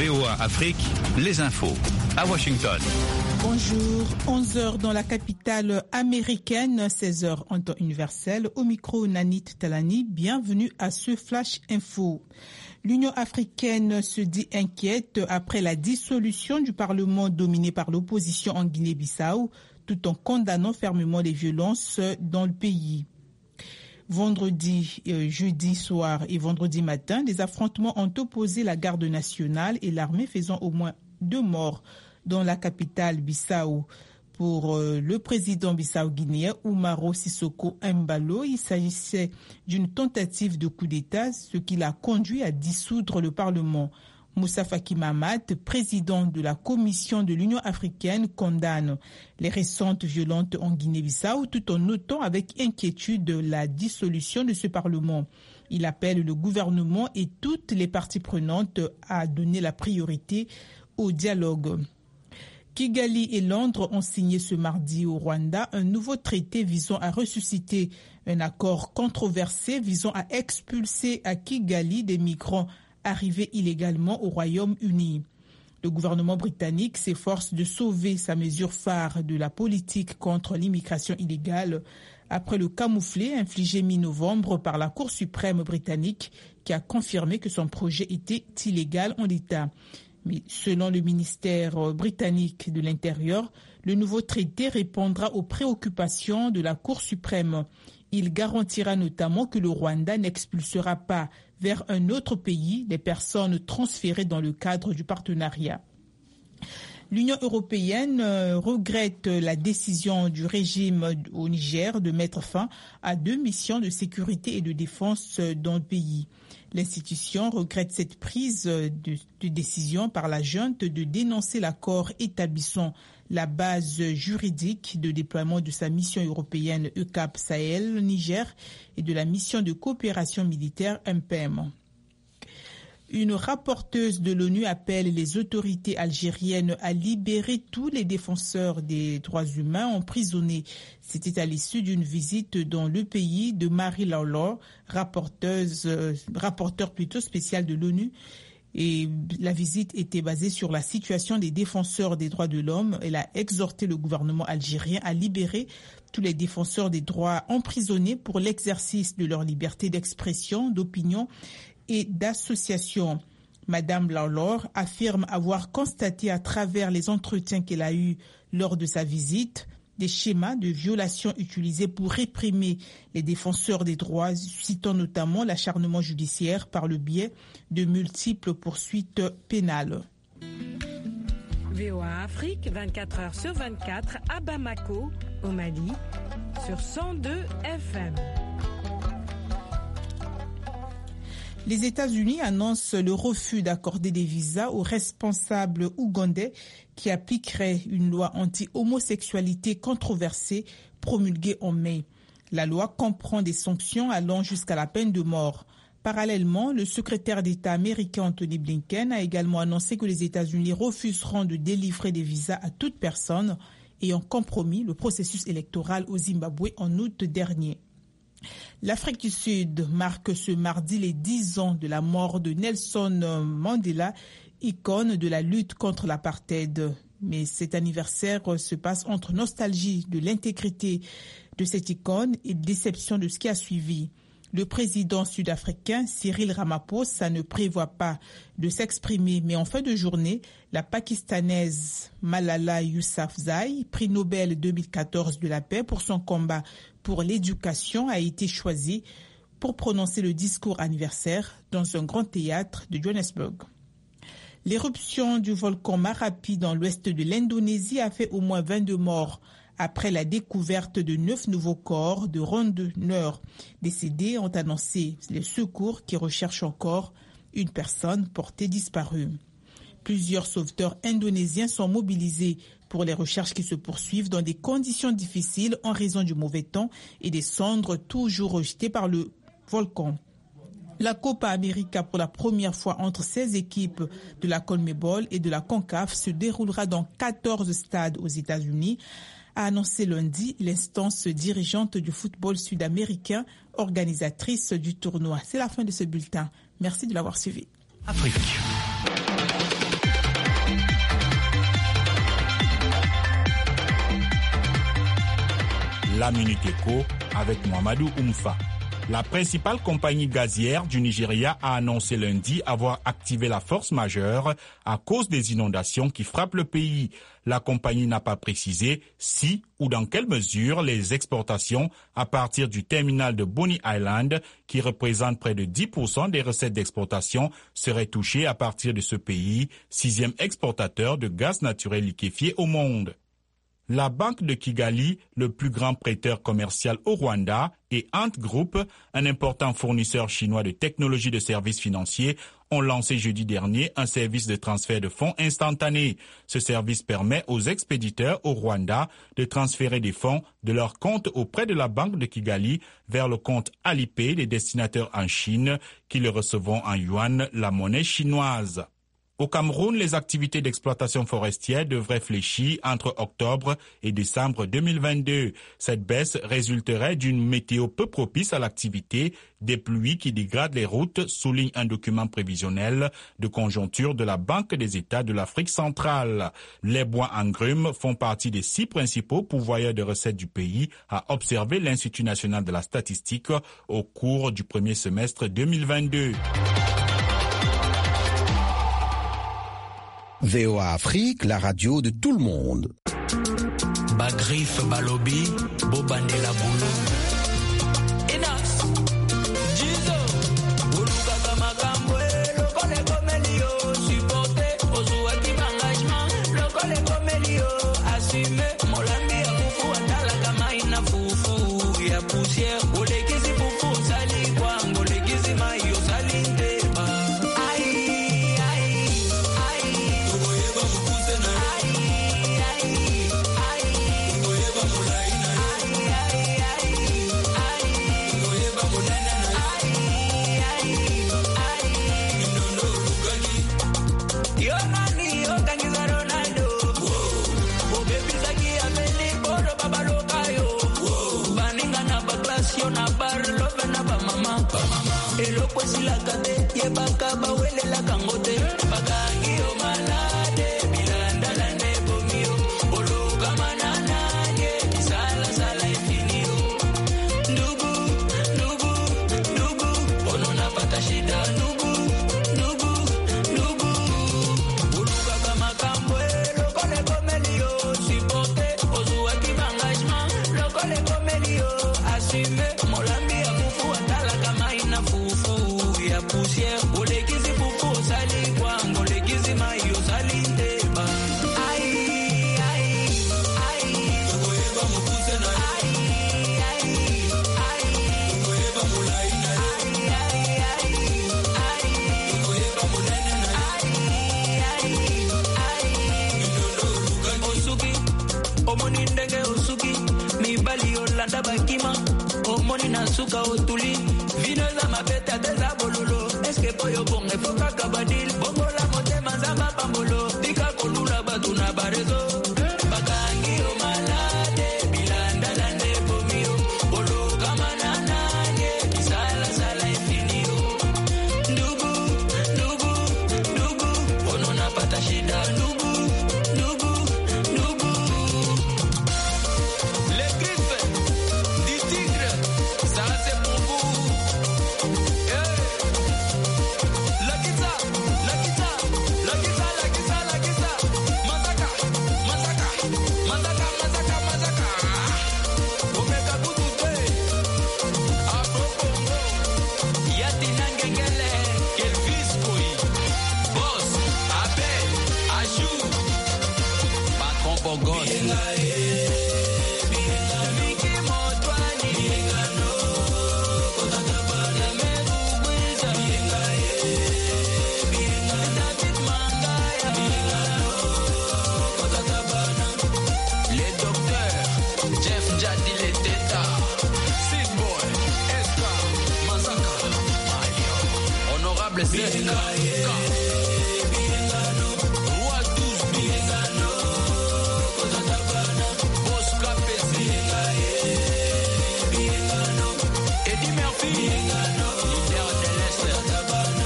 VOA Afrique, les infos à Washington. Bonjour, 11h dans la capitale américaine, 16h en temps universel. Au micro, Nanit Talani, bienvenue à ce Flash Info. L'Union africaine se dit inquiète après la dissolution du Parlement dominé par l'opposition en Guinée-Bissau, tout en condamnant fermement les violences dans le pays. Vendredi, jeudi soir et vendredi matin, des affrontements ont opposé la garde nationale et l'armée, faisant au moins 2 morts dans la capitale Bissau. Pour le président bissau-guinéen Umaro Sissoko Embalo, il s'agissait d'une tentative de coup d'État, ce qui l'a conduit à dissoudre le Parlement. Moussa Faki Mahamat, président de la Commission de l'Union africaine, condamne les récentes violences en Guinée-Bissau tout en notant avec inquiétude la dissolution de ce Parlement. Il appelle le gouvernement et toutes les parties prenantes à donner la priorité au dialogue. Kigali et Londres ont signé ce mardi au Rwanda un nouveau traité visant à ressusciter un accord controversé visant à expulser à Kigali des migrants arrivés illégalement au Royaume-Uni. Le gouvernement britannique s'efforce de sauver sa mesure phare de la politique contre l'immigration illégale après le camouflet infligé mi-novembre par la Cour suprême britannique qui a confirmé que son projet était illégal en l'état. Mais selon le ministère britannique de l'Intérieur, le nouveau traité répondra aux préoccupations de la Cour suprême. Il garantira notamment que le Rwanda n'expulsera pas vers un autre pays les personnes transférées dans le cadre du partenariat. L'Union européenne regrette la décision du régime au Niger de mettre fin à 2 missions de sécurité et de défense dans le pays. L'institution regrette cette prise de décision par la junte de dénoncer l'accord établissant la base juridique de déploiement de sa mission européenne EUCAP Sahel Niger et de la mission de coopération militaire MPM. Une rapporteuse de l'ONU appelle les autorités algériennes à libérer tous les défenseurs des droits humains emprisonnés. C'était à l'issue d'une visite dans le pays de Marie Lawlor, rapporteur plutôt spécial de l'ONU. Et la visite était basée sur la situation des défenseurs des droits de l'homme. Elle a exhorté le gouvernement algérien à libérer tous les défenseurs des droits emprisonnés pour l'exercice de leur liberté d'expression, d'opinion et d'association. Madame Lawlor affirme avoir constaté à travers les entretiens qu'elle a eus lors de sa visite des schémas de violation utilisés pour réprimer les défenseurs des droits, citant notamment l'acharnement judiciaire par le biais de multiples poursuites pénales. VOA Afrique, 24 heures sur 24, à Bamako, au Mali, sur 102 FM. Les États-Unis annoncent le refus d'accorder des visas aux responsables ougandais qui appliqueraient une loi anti-homosexualité controversée promulguée en mai. La loi comprend des sanctions allant jusqu'à la peine de mort. Parallèlement, le secrétaire d'État américain Anthony Blinken a également annoncé que les États-Unis refuseront de délivrer des visas à toute personne ayant compromis le processus électoral au Zimbabwe en août dernier. L'Afrique du Sud marque ce mardi les 10 ans de la mort de Nelson Mandela, icône de la lutte contre l'apartheid. Mais cet anniversaire se passe entre nostalgie de l'intégrité de cette icône et déception de ce qui a suivi. Le président sud-africain Cyril Ramaphosa ne prévoit pas de s'exprimer, mais en fin de journée, la Pakistanaise Malala Yousafzai, prix Nobel 2014 de la paix pour son combat pour l'éducation, a été choisie pour prononcer le discours anniversaire dans un grand théâtre de Johannesburg. L'éruption du volcan Marapi dans l'ouest de l'Indonésie a fait au moins 22 morts après la découverte de 9 nouveaux corps de randonneurs décédés, ont annoncé les secours qui recherchent encore une personne portée disparue. Plusieurs sauveteurs indonésiens sont mobilisés pour les recherches qui se poursuivent dans des conditions difficiles en raison du mauvais temps et des cendres toujours rejetées par le volcan. La Copa América, pour la première fois entre 16 équipes de la CONMEBOL et de la CONCACAF, se déroulera dans 14 stades aux États-Unis, a annoncé lundi l'instance dirigeante du football sud-américain, organisatrice du tournoi. C'est la fin de ce bulletin. Merci de l'avoir suivi. Afrique. La Minute Éco avec Mohamedou Oumfa. La principale compagnie gazière du Nigeria a annoncé lundi avoir activé la force majeure à cause des inondations qui frappent le pays. La compagnie n'a pas précisé si ou dans quelle mesure les exportations à partir du terminal de Bonny Island, qui représente près de 10% des recettes d'exportation, seraient touchées à partir de ce pays, 6e exportateur de gaz naturel liquéfié au monde. La Banque de Kigali, le plus grand prêteur commercial au Rwanda, et Ant Group, un important fournisseur chinois de technologies de services financiers, ont lancé jeudi dernier un service de transfert de fonds instantané. Ce service permet aux expéditeurs au Rwanda de transférer des fonds de leur compte auprès de la Banque de Kigali vers le compte Alipay des destinataires en Chine qui le recevront en yuan, la monnaie chinoise. Au Cameroun, les activités d'exploitation forestière devraient fléchir entre octobre et décembre 2022. Cette baisse résulterait d'une météo peu propice à l'activité, des pluies qui dégradent les routes, souligne un document prévisionnel de conjoncture de la Banque des États de l'Afrique centrale. Les bois en grumes font partie des 6 principaux pourvoyeurs de recettes du pays, a observé l'Institut national de la statistique au cours du premier semestre 2022. VOA Afrique, la radio de tout le monde. Bagrif Balobi, Bobandela Boulou. Inas, Jizo, Bouluka Kamakambwe, Lokole Komelio, supporté, Ozuaki engagement, Lokole Komelio, assumé, Molambi a Foufou, Atala Kamaina Foufou, ya poussière, Olekizi Foufou, Sali Kwang, Olekizi Mayo, Salinde. Suka otuli, vino za mapeta teza bololo. Eske poyo bonge foka kabadil, bongo la mote mazamba pambolo. Dika kolula batuna barezo, bakangi o malade, bilanda lande pomio. Bolo kamanana nye, bisala sala infinio. Ndugu, ndugu, ndugu, ono napata shida. Ndugu, ndugu, ndugu. Les griffes du tigre. Ça c'est pour vous. Hey. La guitare, la guitare, la guitare, la guitare, la guitare. Mazaka, mazaka, mazaka, mazaka, mazaka. Omeka Boutoute, Afro Congo. Yati Nangengele, Kelvis Koi. Boss, Abel, Ajou. Patron Pogos. Honorable Zeka.